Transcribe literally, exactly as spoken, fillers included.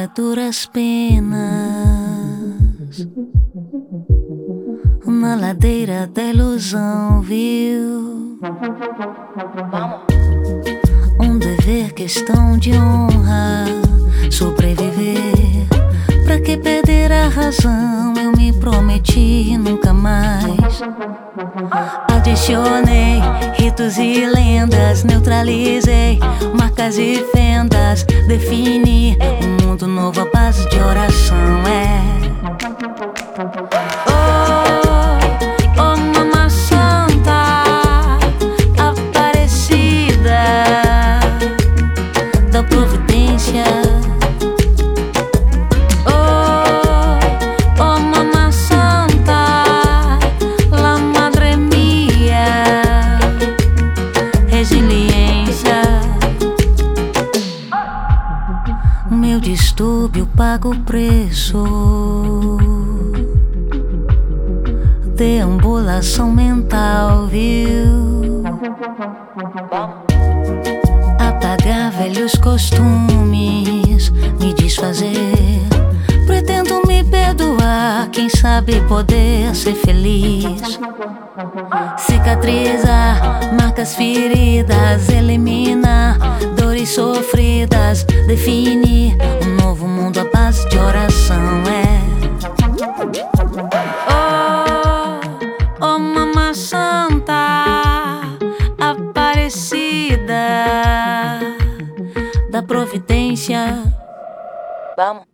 duras penas, na ladeira da ilusão, viu? Um dever, questão de honra, sobreviver. Pra que perder a razão? Eu me prometi nunca mais. Adicionei ritos e lendas, neutralizei marcas e fendas. Defini um mundo novo à base de oração. É oh, oh Mama Santa Aparecida da Providência. Meu distúrbio paga o preço, deambulação mental, viu? Apagar velhos costumes, me desfazer. Pretendo me perdoar, quem sabe poder ser feliz. Cicatrizar marcas feridas, eliminar dores sofridas. Definir um novo mundo à base de oração. É oh, oh Mama Santa Aparecida da Providência. Vamos.